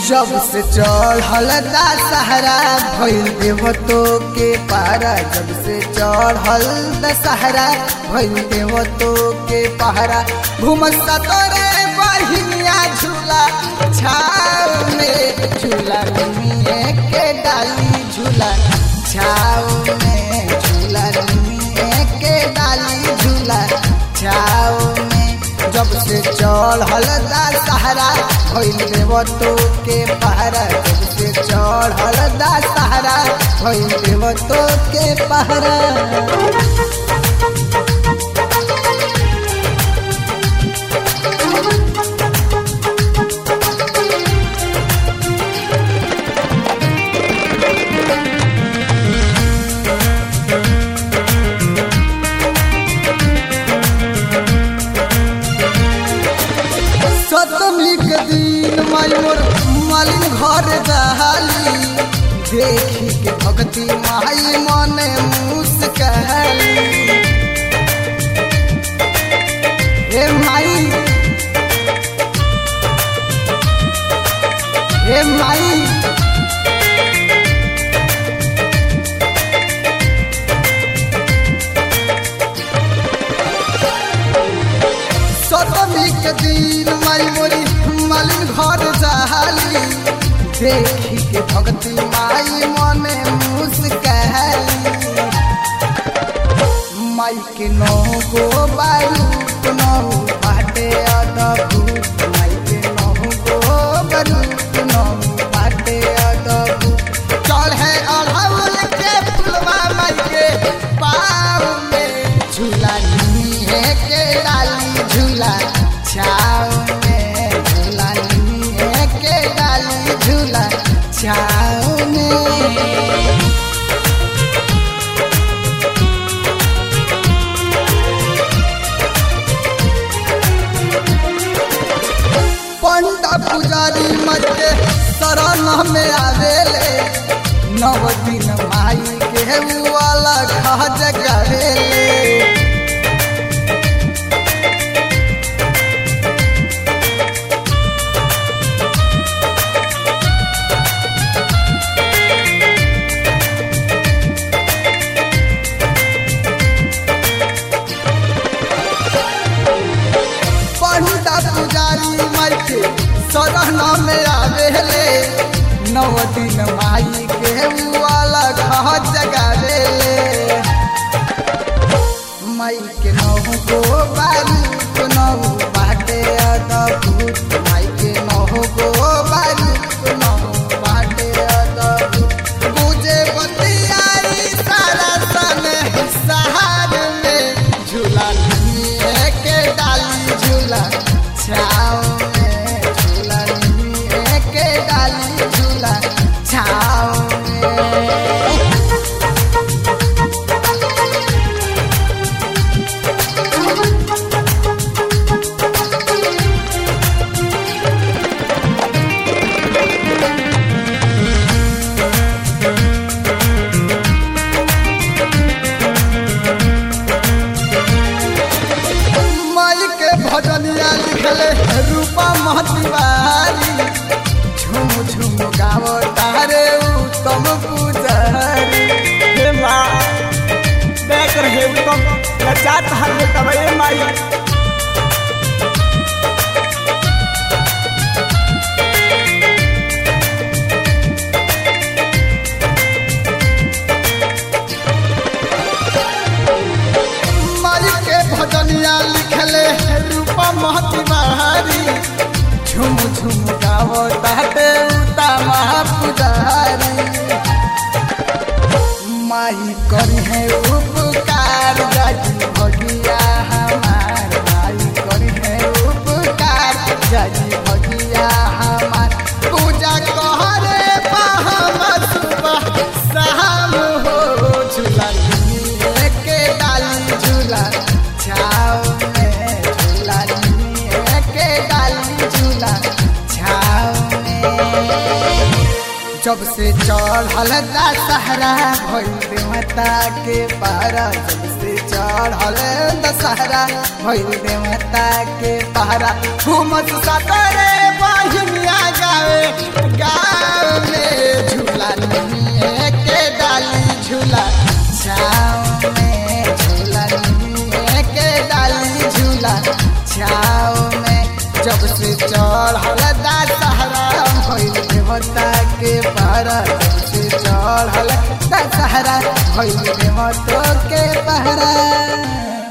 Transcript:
जब से चढ़ल दशहरा भइल देवतो के पहरा, जब से चढ़ल दशहरा भइल देवतो के पहरा। घुमसा तोरे बहिनिया झूला छाव में, झूला निमिये के डाली झूला छाव में, झूला निमिये के डाली झूला छाव में। जब से चढ़ल दशहरा भइल देवतो के पहरा, जब से चढ़ल दशहरा भइल देवतो के पहरा। सतमी के दिन माई मोर मालिन घर दहाली, देखी के भक्ति माई मने मुस्काली। हे माई हे माई सतमी के दिन माई मोरी मालिन घर जहाली, देखी के भक्ति माई मने मुस्काली। माई के नौ गो बारूद नौ बाटे अदभुत, माई के नौ गो बारूद नौ बाटे अदभुत। चढ़े अढ़ौल के फुलवा माई के पाँव में, झूला निमिये के डाली झूला छाव में, झूला निमिये के डाली झूला छाव में। पंडा पुजारी मजे शरण में आवेले, नव दिन माई के वाला खज करेले। पंडा पुजारी माई के शरण में आवेले, नव दिन माई के वाला खज जगावेले। माई के नौ गो बारूद नौ बाटे अदभुत, माई के नौ गो बारूद नौ बाटे अदभुत। गुजे बतियारी सारा सन सहार में, झूला निमिये के डाली झूला छाव में, झूला निमिये के डाली झूला छाव में। माई के भजनिया लिखले रूपा महतिवारी, झूम झूम गावो तारे उत्तम पुजारी। हे माँ देख रहे उत्तम नचात हर में तब ये माई। माई के भजनिया लिखले रूपा महतिवारी, झूम झूम गावो तारे उत्तम पुजारी। माई करी है उपकार जाजी भगिया हमार, माई करी है उपकार जाजी भगिया हमार। पूजा कहरे पाहम सुबह शाम हो, झूला निमिये के डाली झूला छाव में, झूला निमिये के डाली झूला छाव में। जब से चढ़ल दशहरा भइल देवता के पहरा, जब से चढ़ल दशहरा भइल देवता के पहरा। घूमत सतरे बहिनिया मैया गावे गाँव में झूला निमिये के डाली झूला छाँव में झूला निमिये के डाली झूला छाँव में जब से चढ़ल दशहरा भइल देवता के पहरा जब से चढ़ल दशहरा भइल देवता के पहरा।